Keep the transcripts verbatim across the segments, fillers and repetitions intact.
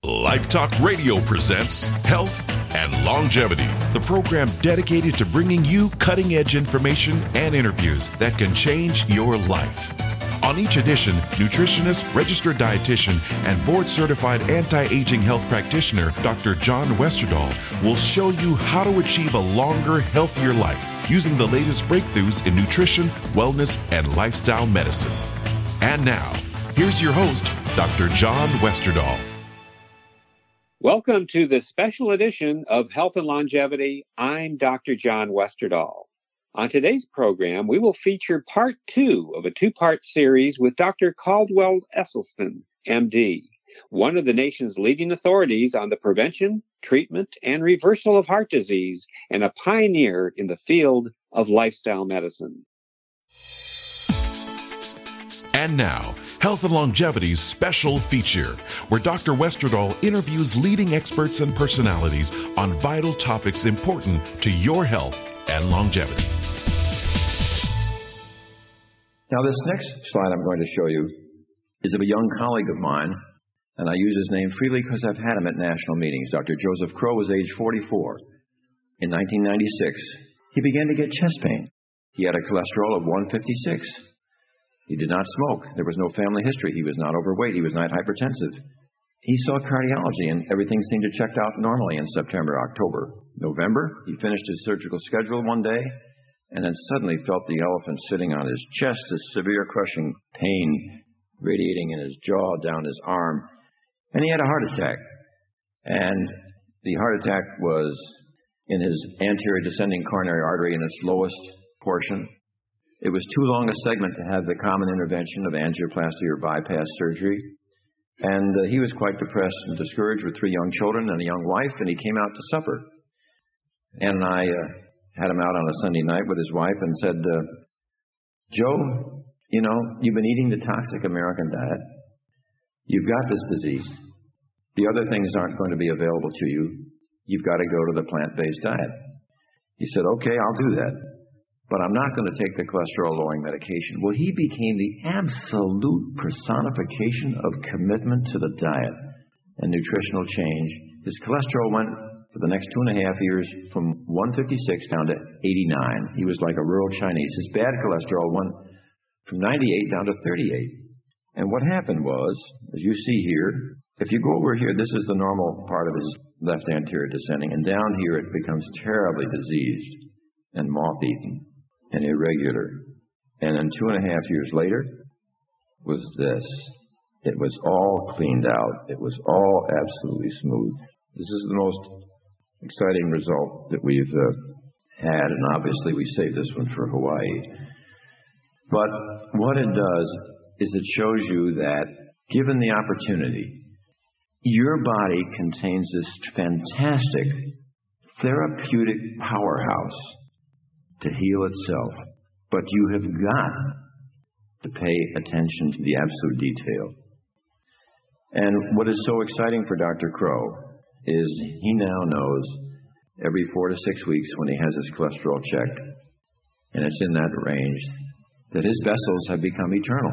Life Talk Radio presents Health and Longevity, the program dedicated to bringing you cutting-edge information and interviews that can change your life. On each edition, nutritionist, registered dietitian, and board-certified anti-aging health practitioner, Doctor John Westerdahl, will show you how to achieve a longer, healthier life using the latest breakthroughs in nutrition, wellness, and lifestyle medicine. And now, here's your host, Doctor John Westerdahl. Welcome to this special edition of Health and Longevity. I'm Doctor John Westerdahl. On today's program, we will feature part two of a two-part series with Doctor Caldwell Esselstyn, M D, one of the nation's leading authorities on the prevention, treatment, and reversal of heart disease, and a pioneer in the field of lifestyle medicine. And now, Health and Longevity's special feature, where Doctor Westerdahl interviews leading experts and personalities on vital topics important to your health and longevity. Now, this next slide I'm going to show you is of a young colleague of mine, and I use his name freely because I've had him at national meetings. Doctor Joseph Crow was age forty-four. In nineteen ninety-six, he began to get chest pain. He had a cholesterol of one fifty-six. He did not smoke. There was no family history. He was not overweight. He was not hypertensive. He saw cardiology, and everything seemed to check out normally in September, October. November, he finished his surgical schedule one day, and then suddenly felt the elephant sitting on his chest, a severe crushing pain radiating in his jaw, down his arm, and he had a heart attack. And the heart attack was in his anterior descending coronary artery in its lowest portion. It was too long a segment to have the common intervention of angioplasty or bypass surgery. And uh, he was quite depressed and discouraged with three young children and a young wife, and he came out to supper. Ann and I uh, had him out on a Sunday night with his wife and said, uh, Joe, you know, you've been eating the toxic American diet. You've got this disease. The other things aren't going to be available to you. You've got to go to the plant-based diet. He said, okay, I'll do that, but I'm not going to take the cholesterol-lowering medication. Well, he became the absolute personification of commitment to the diet and nutritional change. His cholesterol went, for the next two and a half years, from one fifty-six down to eighty-nine. He was like a rural Chinese. His bad cholesterol went from ninety-eight down to thirty-eight. And what happened was, as you see here, if you go over here, this is the normal part of his left anterior descending, and down here it becomes terribly diseased and moth-eaten and irregular. And then two and a half years later was this. It was all cleaned out. It was all absolutely smooth. This is the most exciting result that we've uh, had, and obviously we saved this one for Hawaii. But what it does is it shows you that, given the opportunity, your body contains this fantastic therapeutic powerhouse to heal itself, but you have got to pay attention to the absolute detail. And what is so exciting for Doctor Crow is he now knows every four to six weeks when he has his cholesterol checked, and it's in that range, that his vessels have become eternal.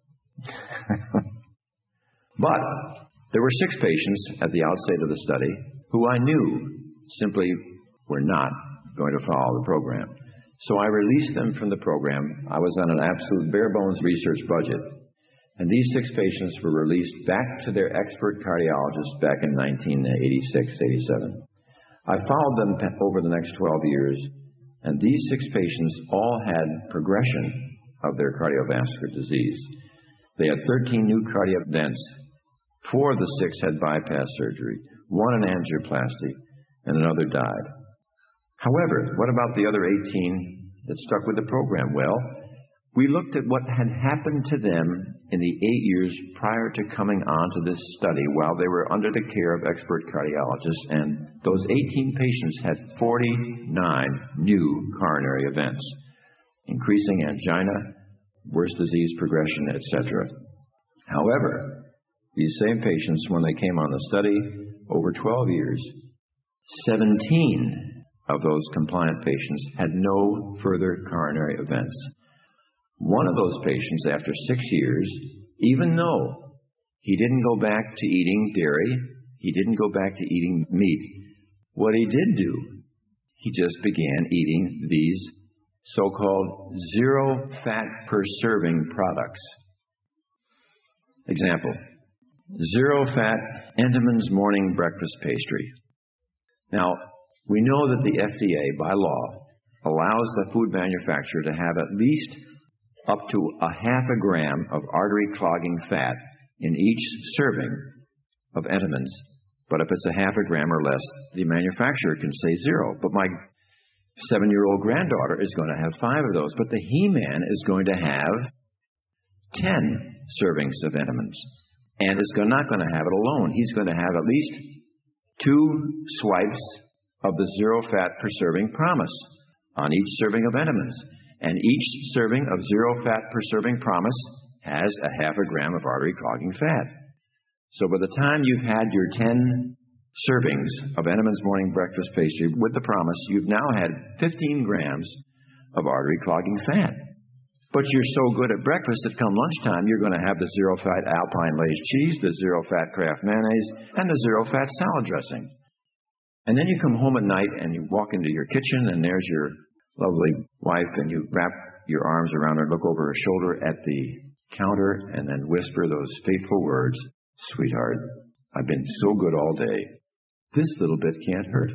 But there were six patients at the outset of the study who I knew simply were not going to follow the program. So I released them from the program. I was on an absolute bare-bones research budget. And these six patients were released back to their expert cardiologist back in nineteen eighty-six, eighty-seven. I followed them over the next twelve years, and these six patients all had progression of their cardiovascular disease. They had thirteen new cardiac events. Four of the six had bypass surgery, one an angioplasty, and another died. However, what about the other eighteen that stuck with the program? Well, we looked at what had happened to them in the eight years prior to coming on to this study while they were under the care of expert cardiologists, and those eighteen patients had forty-nine new coronary events, increasing angina, worse disease progression, et cetera. However, these same patients, when they came on the study over twelve years, seventeen of those compliant patients had no further coronary events. One of those patients, after six years, even though he didn't go back to eating dairy, He didn't go back to eating meat. What he did do, he just began eating these so-called zero-fat per serving products. Example, zero-fat Entenmann's morning breakfast pastry. Now, we know that the F D A, by law, allows the food manufacturer to have at least up to a half a gram of artery-clogging fat in each serving of Entenmann's. But if it's a half a gram or less, the manufacturer can say zero. But my seven-year-old granddaughter is going to have five of those. But the He-Man is going to have ten servings of Entenmann's. And is not going to have it alone. He's going to have at least two swipes of the zero-fat per serving promise on each serving of Entenmann's. And each serving of zero-fat per serving promise has a half a gram of artery-clogging fat. So by the time you've had your ten servings of Entenmann's morning breakfast pastry with the promise, you've now had fifteen grams of artery-clogging fat. But you're so good at breakfast that come lunchtime, you're going to have the zero-fat Alpine Lay's cheese, the zero-fat Kraft mayonnaise, and the zero-fat salad dressing. And then you come home at night and you walk into your kitchen and there's your lovely wife and you wrap your arms around her, look over her shoulder at the counter and then whisper those fateful words, "Sweetheart, I've been so good all day. This little bit can't hurt."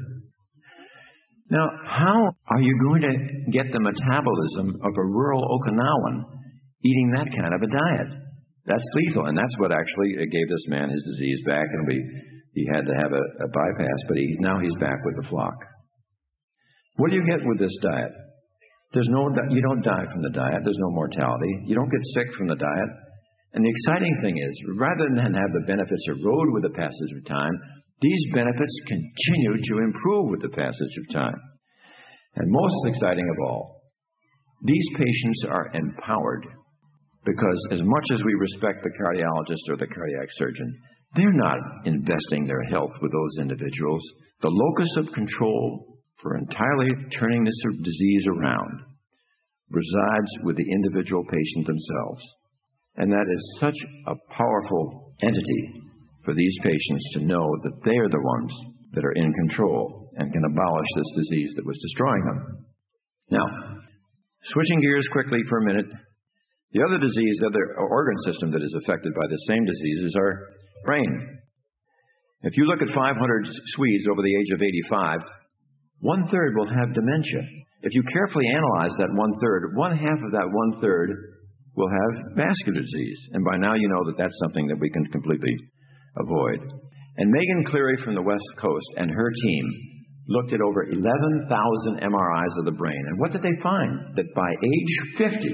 Now, how are you going to get the metabolism of a rural Okinawan eating that kind of a diet? That's lethal, and that's what actually gave this man his disease back, and we, he had to have a, a bypass, but he, now he's back with the flock. What do you get with this diet? There's no, you don't die from the diet. There's no mortality. You don't get sick from the diet. And the exciting thing is, rather than have the benefits erode with the passage of time, these benefits continue to improve with the passage of time. And most exciting of all, these patients are empowered because as much as we respect the cardiologist or the cardiac surgeon, they're not investing their health with those individuals. The locus of control for entirely turning this disease around resides with the individual patient themselves. And that is such a powerful entity for these patients to know that they are the ones that are in control and can abolish this disease that was destroying them. Now, switching gears quickly for a minute, the other disease, the other organ system that is affected by the same disease is our brain. If you look at five hundred Swedes over the age of eighty-five, one-third will have dementia. If you carefully analyze that one-third, one half of that one-third will have vascular disease. And by now you know that that's something that we can completely avoid. And Megan Cleary from the West Coast and her team looked at over eleven thousand M R Is of the brain. And what did they find? That by age fifty,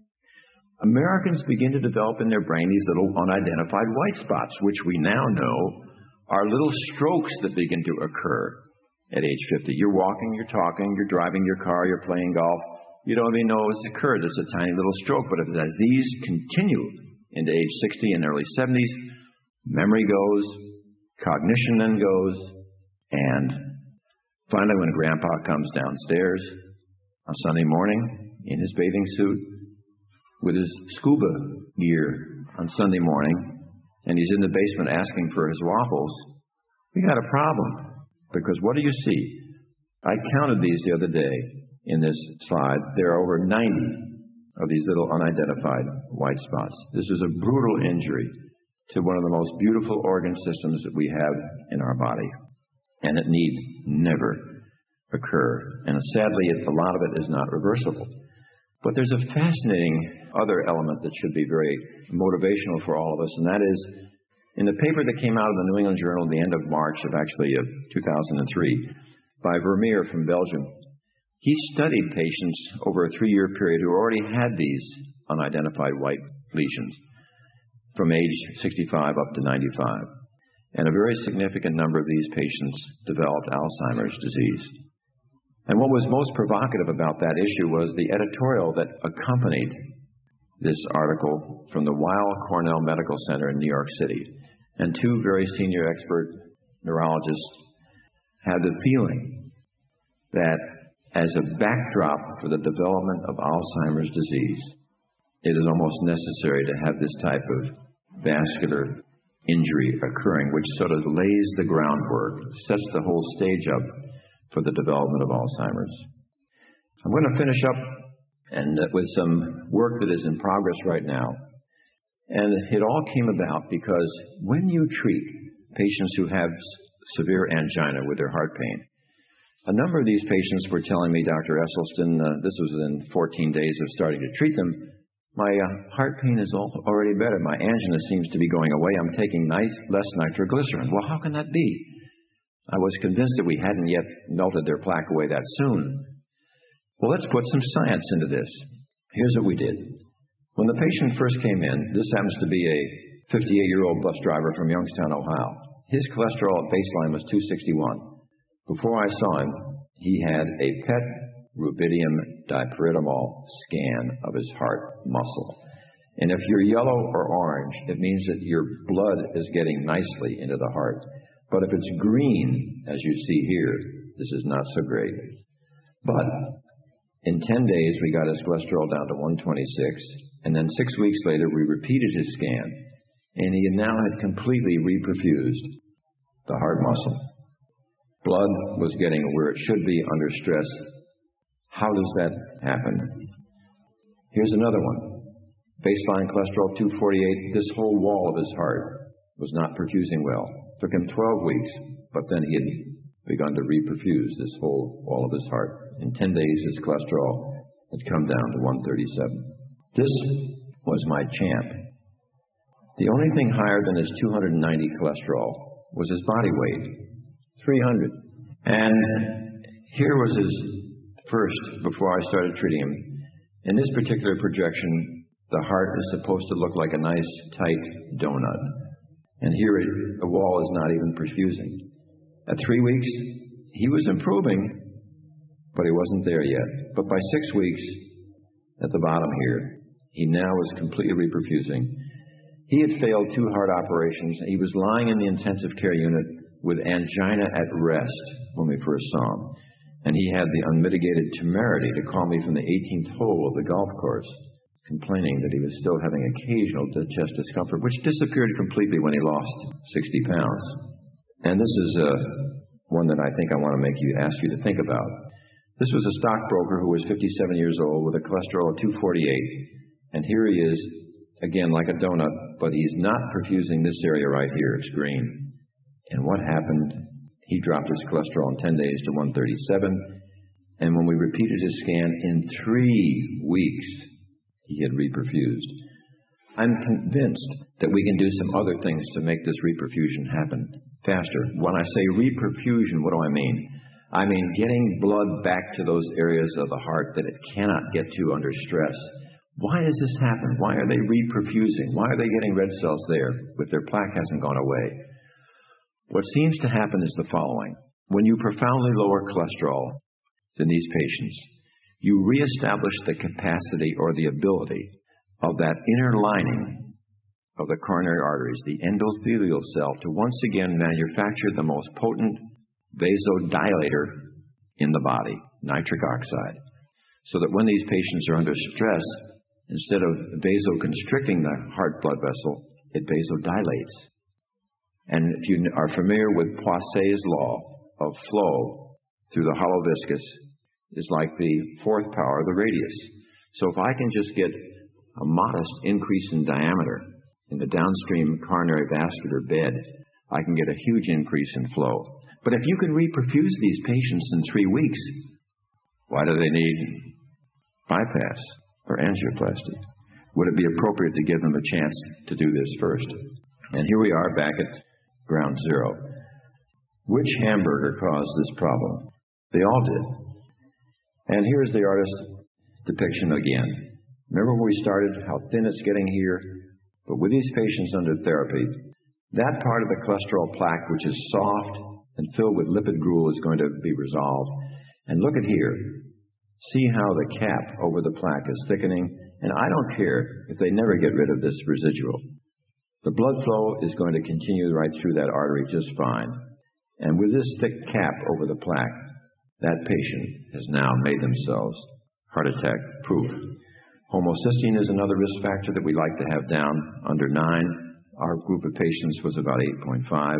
Americans begin to develop in their brain these little unidentified white spots, which we now know are little strokes that begin to occur at age fifty. You're walking, you're talking, you're driving your car, you're playing golf. You don't even know it's occurred. It's a tiny little stroke. But as these continue into age sixty and early seventies, memory goes, cognition then goes, and finally when Grandpa comes downstairs on Sunday morning in his bathing suit with his scuba gear on Sunday morning, and he's in the basement asking for his waffles, we got a problem. Because what do you see? I counted these the other day in this slide. There are over ninety of these little unidentified white spots. This is a brutal injury to one of the most beautiful organ systems that we have in our body. And it need never occur. And sadly, a lot of it is not reversible. But there's a fascinating other element that should be very motivational for all of us, and that is in the paper that came out of the New England Journal at the end of March of actually of two thousand three by Vermeer from Belgium. He studied patients over a three-year period who already had these unidentified white lesions from age sixty-five up to ninety-five. And a very significant number of these patients developed Alzheimer's disease. And what was most provocative about that issue was the editorial that accompanied this article from the Weill Cornell Medical Center in New York City. And two very senior expert neurologists had the feeling that as a backdrop for the development of Alzheimer's disease, it is almost necessary to have this type of vascular injury occurring, which sort of lays the groundwork, sets the whole stage up for the development of Alzheimer's. I'm going to finish up and uh, with some work that is in progress right now. And it all came about because when you treat patients who have severe angina with their heart pain, a number of these patients were telling me, Doctor Esselstyn, uh, this was within fourteen days of starting to treat them, my uh, heart pain is also already better. My angina seems to be going away. I'm taking nice, less nitroglycerin. Well, how can that be? I was convinced that we hadn't yet melted their plaque away that soon. Well, let's put some science into this. Here's what we did. When the patient first came in, this happens to be a fifty-eight-year-old bus driver from Youngstown, Ohio. His cholesterol at baseline was two sixty-one. Before I saw him, he had a P E T rubidium dipyridamole scan of his heart muscle. And if you're yellow or orange, it means that your blood is getting nicely into the heart. But if it's green, as you see here, this is not so great. But in ten days, we got his cholesterol down to one twenty-six, and then six weeks later, we repeated his scan, and he now had completely reperfused the heart muscle. Blood was getting where it should be under stress. How does that happen? Here's another one. Baseline cholesterol two forty-eight, this whole wall of his heart was not perfusing well. Took him twelve weeks, but then he had begun to reperfuse this whole wall of his heart. In ten days, his cholesterol had come down to one thirty-seven. This was my champ. The only thing higher than his two hundred ninety cholesterol was his body weight, three hundred. And here was his first, before I started treating him. In this particular projection, the heart is supposed to look like a nice, tight donut. And here it, the wall is not even perfusing. At three weeks, he was improving, but he wasn't there yet. But by six weeks, at the bottom here, he now was completely reperfusing. He had failed two heart operations. He was lying in the intensive care unit with angina at rest when we first saw him. And he had the unmitigated temerity to call me from the eighteenth hole of the golf course, complaining that he was still having occasional chest discomfort, which disappeared completely when he lost sixty pounds. And this is uh, one that I think I want to make you, ask you to think about. This was a stockbroker who was fifty-seven years old with a cholesterol of two forty-eight. And here he is, again, like a donut, but he's not perfusing this area right here. It's green. And what happened? He dropped his cholesterol in ten days to one thirty-seven. And when we repeated his scan, in three weeks, he had reperfused. I'm convinced that we can do some other things to make this reperfusion happen faster. When I say reperfusion, what do I mean? I mean getting blood back to those areas of the heart that it cannot get to under stress. Why does this happen? Why are they reperfusing? Why are they getting red cells there if their plaque hasn't gone away? What seems to happen is the following. When you profoundly lower cholesterol in these patients, you reestablish the capacity or the ability of that inner lining of the coronary arteries, the endothelial cell, to once again manufacture the most potent vasodilator in the body, nitric oxide, so that when these patients are under stress, instead of vasoconstricting the heart blood vessel, it vasodilates. And if you are familiar with Poiseuille's law of flow through the hollow viscus, is like the fourth power of the radius. So if I can just get a modest increase in diameter in the downstream coronary vascular bed, I can get a huge increase in flow. But if you can reperfuse these patients in three weeks, why do they need bypass or angioplasty? Would it be appropriate to give them a chance to do this first? And here we are back at ground zero. Which hamburger caused this problem? They all did. And here's the artist's depiction again. Remember when we started, how thin it's getting here? But with these patients under therapy, that part of the cholesterol plaque, which is soft and filled with lipid gruel, is going to be resolved. And look at here. See how the cap over the plaque is thickening? And I don't care if they never get rid of this residual. The blood flow is going to continue right through that artery just fine. And with this thick cap over the plaque, that patient has now made themselves heart attack proof. Homocysteine is another risk factor that we like to have down under nine. our group of patients was about eight point five.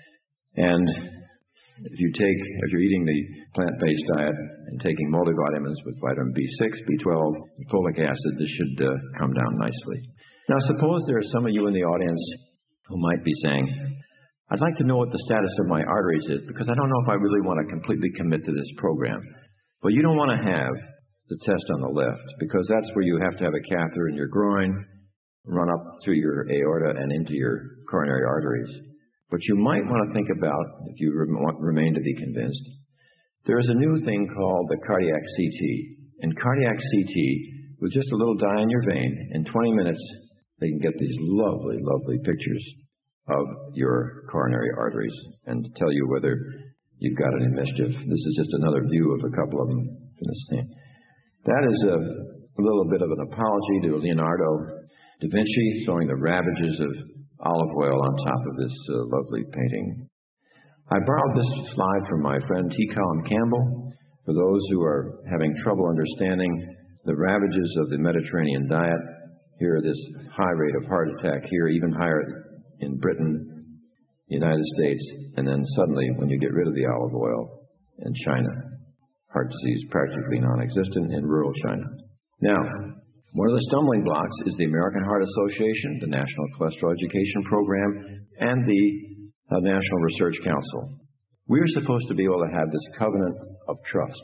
And if you take, if you're eating the plant-based diet and taking multivitamins with vitamin B six, B twelve, and folic acid, this should uh, come down nicely. Now, suppose there are some of you in the audience who might be saying, I'd like to know what the status of my arteries is because I don't know if I really want to completely commit to this program. Well, you don't want to have the test on the left because that's where you have to have a catheter in your groin, run up through your aorta and into your coronary arteries. But you might want to think about, if you remain to be convinced, there is a new thing called the cardiac C T. In cardiac C T, with just a little dye in your vein, in twenty minutes, they can get these lovely, lovely pictures of your coronary arteries and tell you whether you've got any mischief. This is just another view of a couple of them from this thing. That is a, a little bit of an apology to Leonardo da Vinci, showing the ravages of olive oil on top of this uh, lovely painting. I borrowed this slide from my friend T. Colin Campbell for those who are having trouble understanding the ravages of the Mediterranean diet. Here, this high rate of heart attack here, even higher in Britain, the United States, and then suddenly, when you get rid of the olive oil in China, heart disease practically non-existent in rural China. Now, one of the stumbling blocks is the American Heart Association, the National Cholesterol Education Program, and the uh, National Research Council. We are supposed to be able to have this covenant of trust,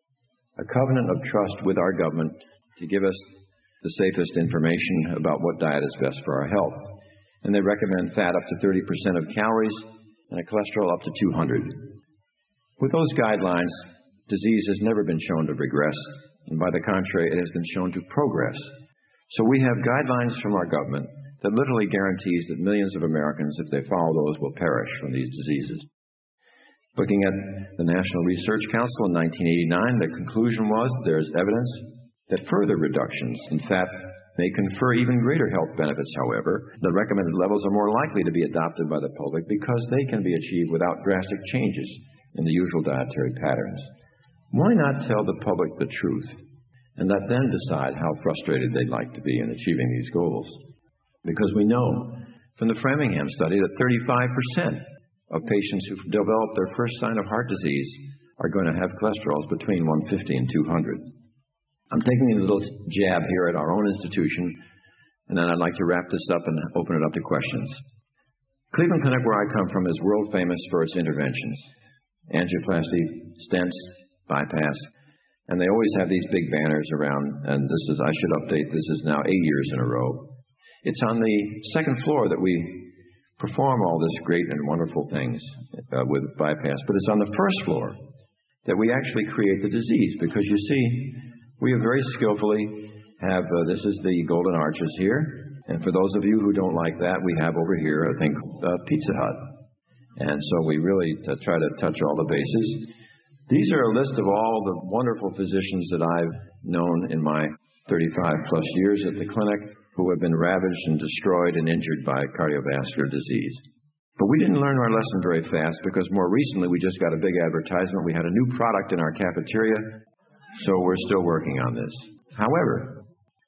a covenant of trust with our government to give us the safest information about what diet is best for our health. And they recommend fat up to thirty percent of calories and a cholesterol up to two hundred. With those guidelines, disease has never been shown to regress, and by the contrary, it has been shown to progress. So we have guidelines from our government that literally guarantees that millions of Americans, if they follow those, will perish from these diseases. Looking at the National Research Council in nineteen eighty-nine, the conclusion was there is evidence that further reductions in fat may confer even greater health benefits, however. The recommended levels are more likely to be adopted by the public because they can be achieved without drastic changes in the usual dietary patterns. Why not tell the public the truth and let them decide how frustrated they'd like to be in achieving these goals? Because we know from the Framingham study that thirty-five percent of patients who've developed their first sign of heart disease are going to have cholesterols between one fifty and two hundred. I'm taking a little jab here at our own institution, and then I'd like to wrap this up and open it up to questions. Cleveland Clinic, where I come from, is world famous for its interventions. Angioplasty, stents, bypass, and they always have these big banners around, and this is, I should update, this is now eight years in a row. It's on the second floor that we perform all this great and wonderful things uh, with bypass, but it's on the first floor that we actually create the disease, because you see, we have very skillfully have, uh, this is the golden arches here, and for those of you who don't like that, we have over here a thing called uh, Pizza Hut. And so we really uh, try to touch all the bases. These are a list of all the wonderful physicians that I've known in my thirty-five plus years at the clinic who have been ravaged and destroyed and injured by cardiovascular disease. But we didn't learn our lesson very fast because more recently we just got a big advertisement. We had a new product in our cafeteria, so we're still working on this. However,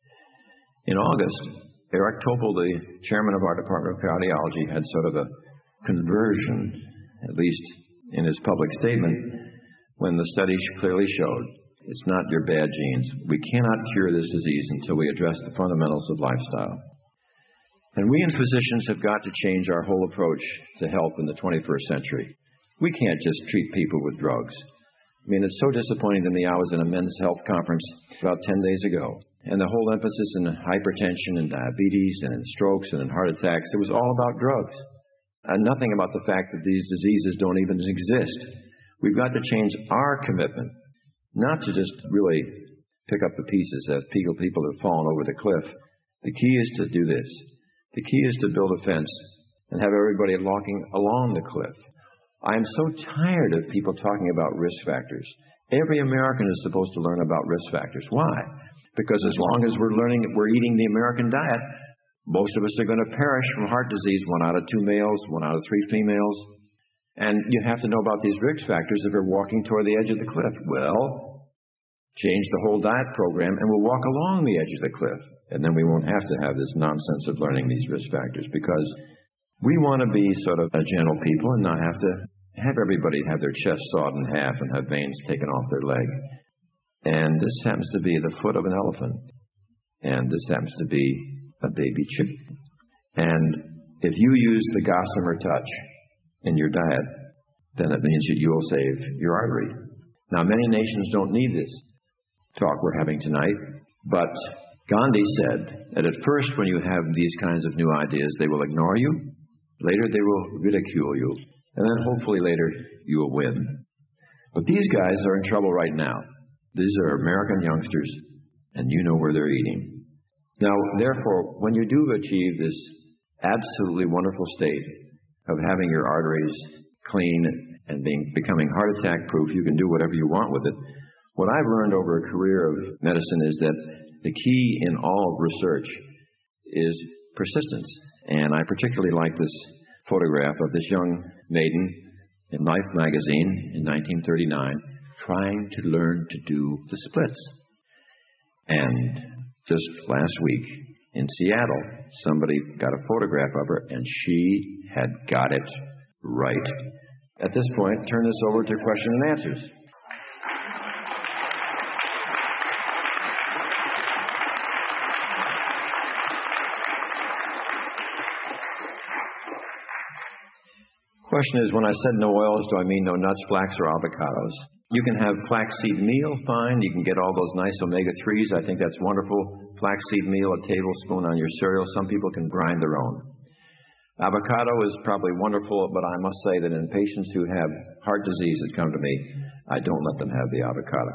in August, Eric Topol, the chairman of our Department of Cardiology, had sort of a conversion, at least in his public statement, when the study clearly showed it's not your bad genes. We cannot cure this disease until we address the fundamentals of lifestyle. And we in physicians have got to change our whole approach to health in the twenty-first century. We can't just treat people with drugs. I mean, it's so disappointing to me. I was in a men's health conference about ten days ago, and the whole emphasis in hypertension and diabetes and in strokes and in heart attacks, it was all about drugs. And nothing about the fact that these diseases don't even exist. We've got to change our commitment, not to just really pick up the pieces as people, people have fallen over the cliff. The key is to do this. The key is to build a fence and have everybody walking along the cliff. I am so tired of people talking about risk factors. Every American is supposed to learn about risk factors. Why? Because as long as we're learning, we're eating the American diet, most of us are going to perish from heart disease, one out of two males, one out of three females. And you have to know about these risk factors if you're walking toward the edge of the cliff. Well, change the whole diet program and we'll walk along the edge of the cliff. And then we won't have to have this nonsense of learning these risk factors, because We want to be sort of a gentle people and not have to have everybody have their chest sawed in half and have veins taken off their leg. And this happens to be the foot of an elephant. And this happens to be a baby chicken. And if you use the gossamer touch in your diet, then it means that you will save your artery. Now, many nations don't need this talk we're having tonight, but Gandhi said that at first when you have these kinds of new ideas, they will ignore you. Later, they will ridicule you. And then hopefully later, you will win. But these guys are in trouble right now. These are American youngsters, and you know where they're eating. Now, therefore, when you do achieve this absolutely wonderful state of having your arteries clean and being becoming heart attack proof, you can do whatever you want with it. What I've learned over a career of medicine is that the key in all research is persistence. And I particularly like this photograph of this young maiden in Life magazine in nineteen thirty-nine trying to learn to do the splits. And just last week in Seattle, somebody got a photograph of her and she had got it right. At this point, turn this over to question and answers. Question is, when I said no oils, do I mean no nuts, flax, or avocados? You can have flaxseed meal, fine. You can get all those nice omega threes. I think that's wonderful. Flaxseed meal, a tablespoon on your cereal. Some people can grind their own. Avocado is probably wonderful, but I must say that in patients who have heart disease that come to me, I don't let them have the avocado.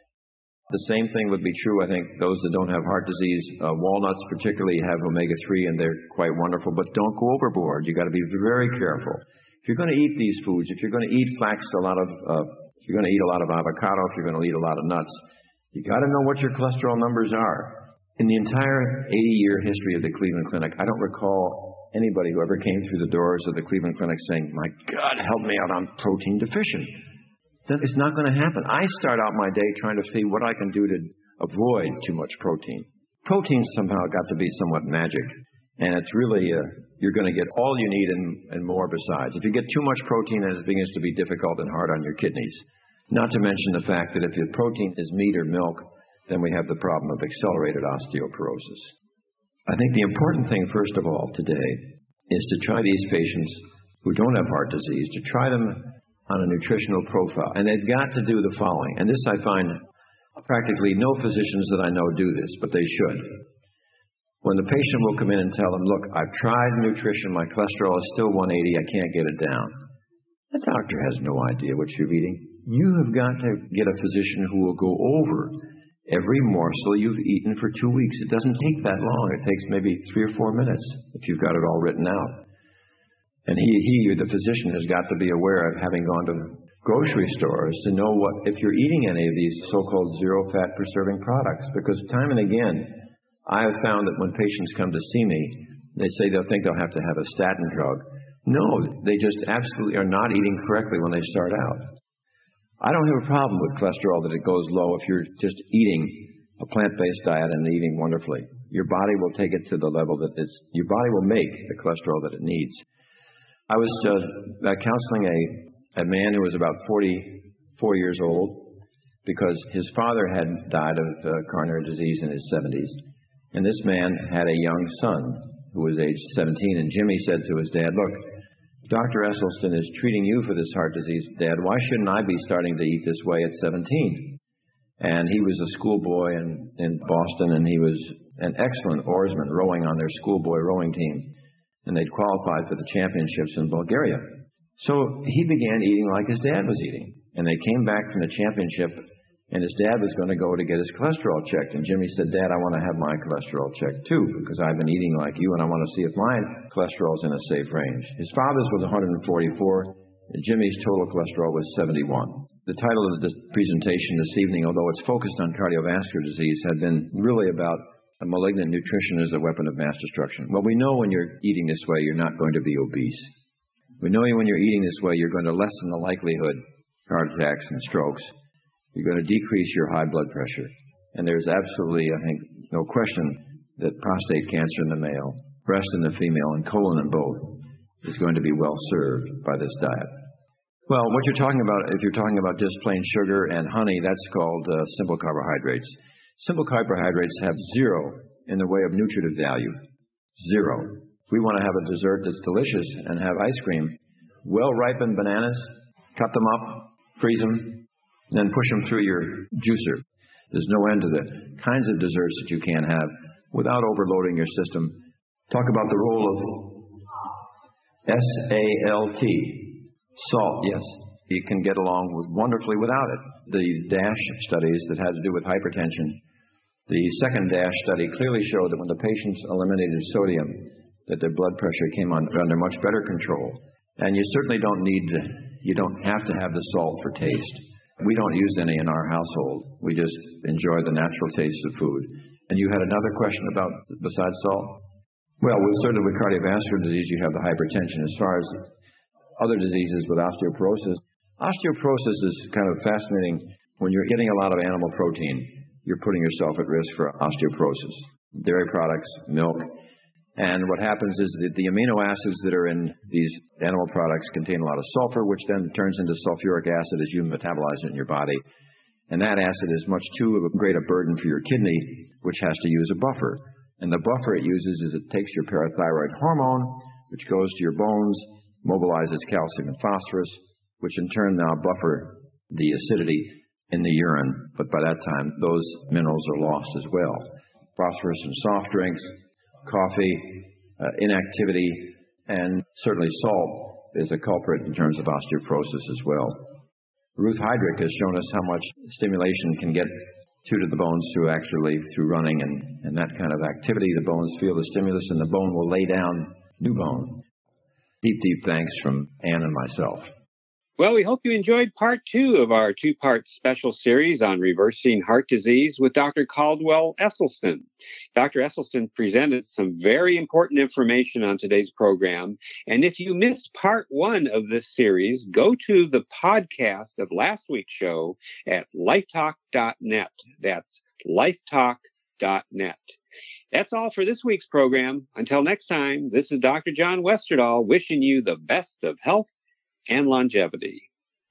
The same thing would be true, I think, those that don't have heart disease. Uh, walnuts particularly have omega three, and they're quite wonderful, but don't go overboard. You've got to be very careful. If you're going to eat these foods, if you're going to eat flax, a lot of, uh, if you're going to eat a lot of avocado, if you're going to eat a lot of nuts, you got to know what your cholesterol numbers are. In the entire eighty-year history of the Cleveland Clinic, I don't recall anybody who ever came through the doors of the Cleveland Clinic saying, "My God, help me out, I'm protein deficient." That is not going to happen. I start out my day trying to see what I can do to avoid too much protein. Protein somehow got to be somewhat magic. And it's really, uh, you're going to get all you need and, and more besides. If you get too much protein, then it begins to be difficult and hard on your kidneys. Not to mention the fact that if your protein is meat or milk, then we have the problem of accelerated osteoporosis. I think the important thing, first of all, today, is to try these patients who don't have heart disease, to try them on a nutritional profile. And they've got to do the following. And this I find practically no physicians that I know do this, but they should. When the patient will come in and tell them, "Look, I've tried nutrition, my cholesterol is still one eighty, I can't get it down." The doctor has no idea what you're eating. You have got to get a physician who will go over every morsel you've eaten for two weeks. It doesn't take that long. It takes maybe three or four minutes if you've got it all written out. And he, he, the physician, has got to be aware of having gone to grocery stores to know what, if you're eating any of these so-called zero-fat preserving products. Because time and again, I have found that when patients come to see me, they say they'll think they'll have to have a statin drug. No, they just absolutely are not eating correctly when they start out. I don't have a problem with cholesterol that it goes low if you're just eating a plant-based diet and eating wonderfully. Your body will take it to the level that it's, your body will make the cholesterol that it needs. I was uh, counseling a, a man who was about forty-four years old because his father had died of uh, coronary disease in his seventies. And this man had a young son who was age seventeen, and Jimmy said to his dad, "Look, Doctor Esselstyn is treating you for this heart disease, Dad. Why shouldn't I be starting to eat this way at seventeen? And he was a schoolboy in, in Boston, and he was an excellent oarsman rowing on their schoolboy rowing team. And they'd qualified for the championships in Bulgaria. So he began eating like his dad was eating. And they came back from the championship, and his dad was going to go to get his cholesterol checked. And Jimmy said, "Dad, I want to have my cholesterol checked too, because I've been eating like you, and I want to see if my cholesterol's in a safe range." His father's was one hundred forty-four, and Jimmy's total cholesterol was seventy-one. The title of the presentation this evening, although it's focused on cardiovascular disease, had been really about a malignant nutrition as a weapon of mass destruction. Well, we know when you're eating this way, you're not going to be obese. We know when you're eating this way, you're going to lessen the likelihood of heart attacks and strokes. You're going to decrease your high blood pressure. And there's absolutely, I think, no question that prostate cancer in the male, breast in the female, and colon in both is going to be well served by this diet. Well, what you're talking about, if you're talking about just plain sugar and honey, that's called uh, simple carbohydrates. Simple carbohydrates have zero in the way of nutritive value. Zero. If we want to have a dessert that's delicious and have ice cream, well-ripened bananas, cut them up, freeze them, then push them through your juicer. There's no end to the kinds of desserts that you can have without overloading your system. Talk about the role of S A L T, salt, yes. You can get along with, wonderfully without it. The DASH studies that had to do with hypertension, the second DASH study clearly showed that when the patients eliminated sodium, that their blood pressure came on, under much better control. And you certainly don't need to, you don't have to have the salt for taste. We don't use any in our household. We just enjoy the natural taste of food. And you had another question about, besides salt? Well, with certainly with cardiovascular disease, you have the hypertension. As far as other diseases with osteoporosis, osteoporosis is kind of fascinating. When you're getting a lot of animal protein, you're putting yourself at risk for osteoporosis. Dairy products, milk. And what happens is that the amino acids that are in these animal products contain a lot of sulfur, which then turns into sulfuric acid as you metabolize it in your body. And that acid is much too great a burden for your kidney, which has to use a buffer. And the buffer it uses is it takes your parathyroid hormone, which goes to your bones, mobilizes calcium and phosphorus, which in turn now buffer the acidity in the urine. But by that time, those minerals are lost as well. Phosphorus in soft drinks, coffee, uh, inactivity, and certainly salt is a culprit in terms of osteoporosis as well. Ruth Heydrich has shown us how much stimulation can get to to the bones through actually through running and, and that kind of activity. The bones feel the stimulus and the bone will lay down new bone. Deep, deep thanks from Ann and myself. Well, we hope you enjoyed part two of our two-part special series on reversing heart disease with Doctor Caldwell Esselstyn. Doctor Esselstyn presented some very important information on today's program. And if you missed part one of this series, go to the podcast of last week's show at lifetalk dot net. That's lifetalk dot net. That's all for this week's program. Until next time, this is Doctor John Westerdahl wishing you the best of health and longevity.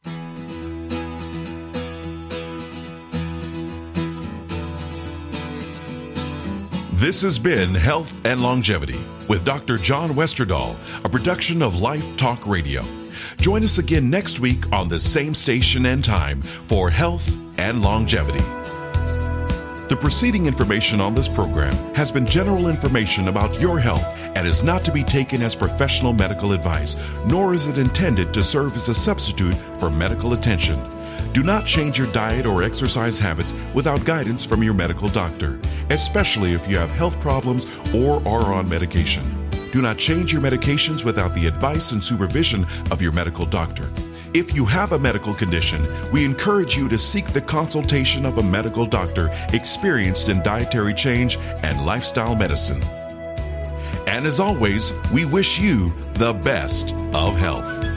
This has been Health and Longevity with Doctor John Westerdahl, a production of Life Talk Radio. Join us again next week on the same station and time for Health and Longevity. The preceding information on this program has been general information about your health and is not to be taken as professional medical advice, nor is it intended to serve as a substitute for medical attention. Do not change your diet or exercise habits without guidance from your medical doctor, especially if you have health problems or are on medication. Do not change your medications without the advice and supervision of your medical doctor. If you have a medical condition, we encourage you to seek the consultation of a medical doctor experienced in dietary change and lifestyle medicine. And as always, we wish you the best of health.